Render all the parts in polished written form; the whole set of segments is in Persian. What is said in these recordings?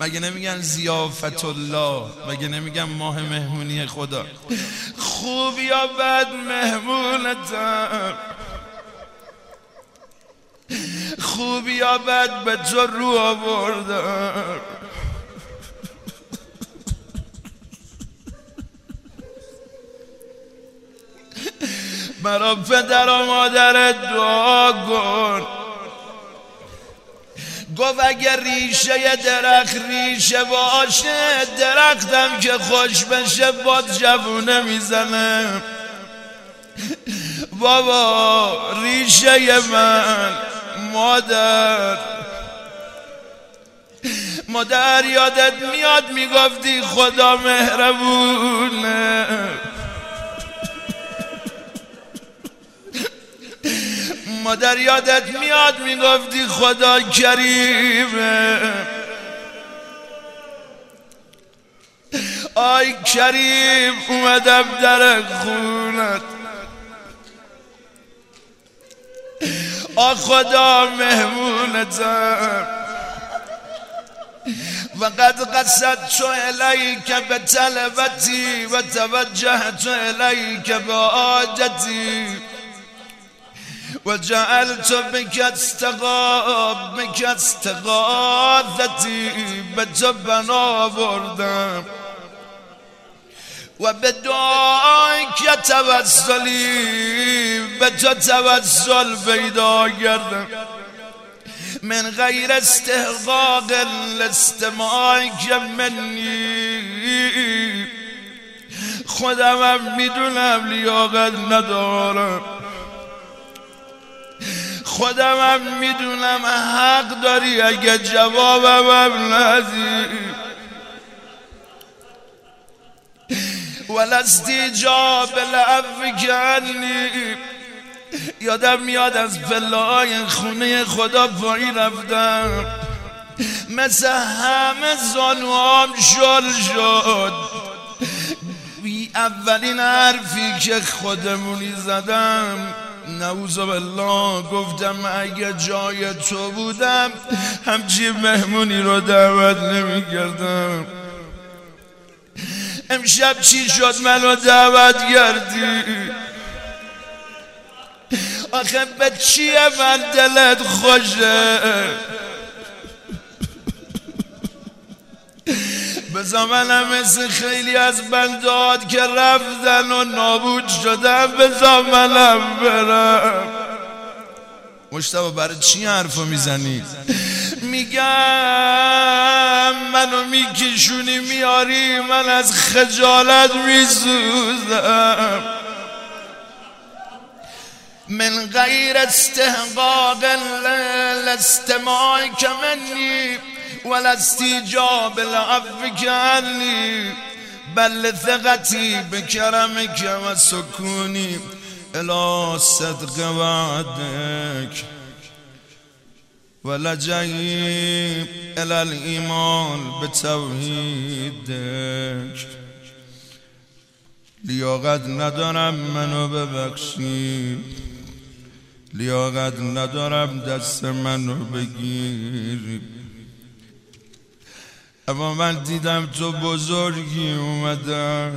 مگه نمیگن ضیافت الله؟ مگه نمیگن ماه مهمونی خدا؟ خوب یا بد مهمونتم، خوب یا بد به تو رو آوردم. برا پدر و مادرت دعا کن. گفت اگر ریشه درخت ریشه باشه، درختم که خوش بشه باد جوونه میزنه. بابا ریشه من مادر یادت میاد میگفتی خدا مهربونه؟ مادر یادت میاد میگفتی خدا کریمه؟ آی کریم اومدم در خونت، خدا مهمونتم. وقد قصدت الیک بطلبتی و توجهت الیک بحاجتی و جعلت بک استغاثتی. به تو بنا بردم و به دعای که توسلی، به تو توسل پیدا کردم. من غیر استحقاق الاستماع که منی، خودم میدونم لیاقت ندارم، خودم میدونم حق داری اگه جوابم ندی. والاستجاب العفو عنی. یادم میاد از پله‌های خونه خدا پایین رفتم، مثل همه زانوام شل شد. اولین حرفی که خودمونی زدم نعوذ بالله، گفتم اگه جای تو بودم همچی مهمونی رو دعوت نمی کردم. امشب چی شد منو دعوت کردی؟ آخه به چیه من دلت خوشه؟ بذار منم مثل خیلی از بندات که رفتن و نابود شدن، بذار منم برم. مجتبی برای چی حرفو میزنی؟ میگم منو میکشونی میاری، من از خجالت میسوزم. من غیر استحقاق الاستماع که منی ولا استجاب العفو عنی، بل ثقتی بکرمک و سکونی الی صدق وعدک ولجئی الی الایمان بتوحیدک. لیاقت ندارم منو ببخشی، لیاقت ندارم دست منو بگیری، اما من دیدم تو بزرگی اومدم.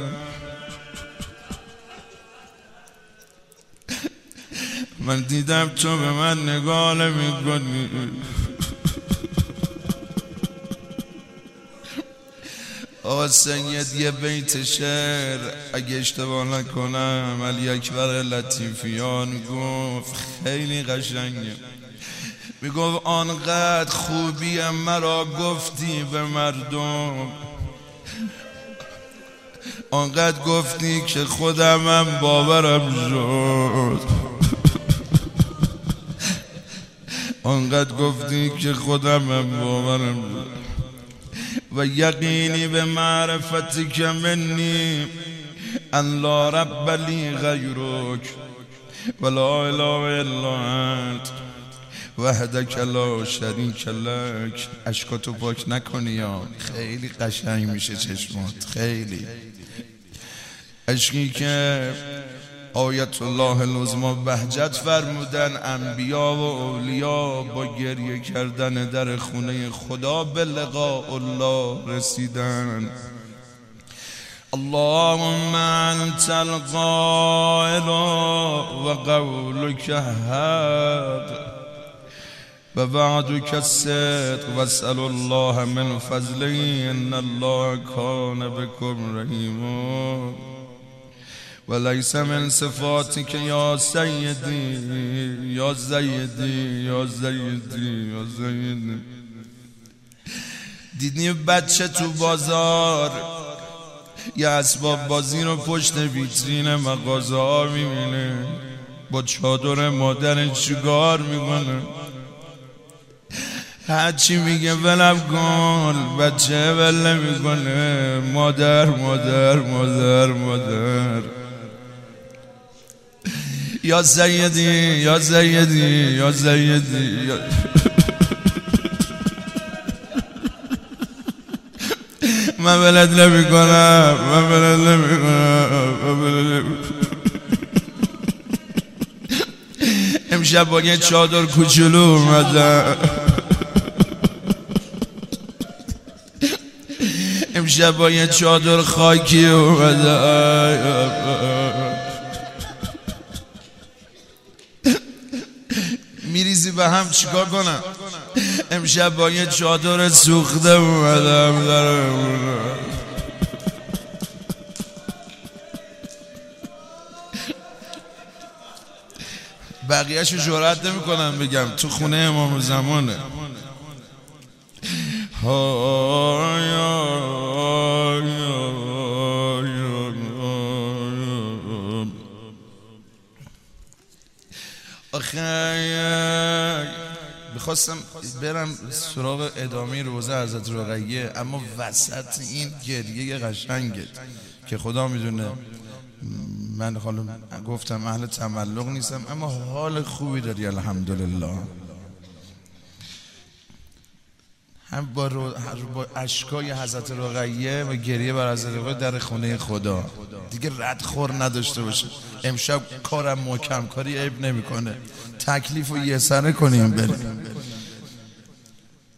من دیدم تو به من نگاه نمی‌کنی. آقا سید یه بیت شعر اگه اشتباه نکنم علی اکبر لطیفیان گفت، خیلی قشنگه. میگفت آنقدر خوبی مرا گفتی به مردم، آنقدر گفتی که خودمم باورم شد، آنقدر گفتی که خودمم باورم شد. و یقینی به معرفتی که منی ان لا رب لی غیرک و لا اله الا انت وحدک لا شریک لک. اشکاتو پاک نکنی یا خیلی قشنگ میشه چشمات. خیلی اشکی که آیت الله العظما بهجت فرمودن انبیا و اولیا با گریه کردن در خونه خدا به لقاء الله رسیدن. اللهم انت القائل و قولك حق و وعدك الصدق و اسأل الله من فضله ان الله كان بكم رحيما وليس من صفاتك يا سيدي يا زيدي يا زيدي يا زيدي. دیدی بچه تو بازار یه اسباب بازی رو پشت ویترین مغازه ها میبینه، با چادر مادر چیکار میکنه؟ هرچی میگه ولم کن، بچه ول نمیکنه. مادر مادر مادر مادر. یا سیدی یا سیدی یا سیدی من ولد نمیکنم، من ولد نمیکنم. امشب با یه چادر کوچولو اومدم، امشب با یه چادر خاکی اومدم. میریزی به هم چیکار کنم؟ امشب با یه چادر سوخته اومدم. بقیه‌شو جرئت نمی‌کنم بگم، تو خونه امام زمانه. آخه بخواستم برم سراغ ادامه روزه حضرت رقیه، اما وسط این گریه قشنگه که خدا میدونه من حالا گفتم اهل تملق نیستم، اما حال خوبی داری الحمدلله. هم با اشکای حضرت رقیه و گریه بر حضرت رقیه در خونه خدا دیگه رد خور نداشته باشه. امشب کارم محکم کاری عیب نمیکنه، تکلیف رو یه سره کنیم بریم.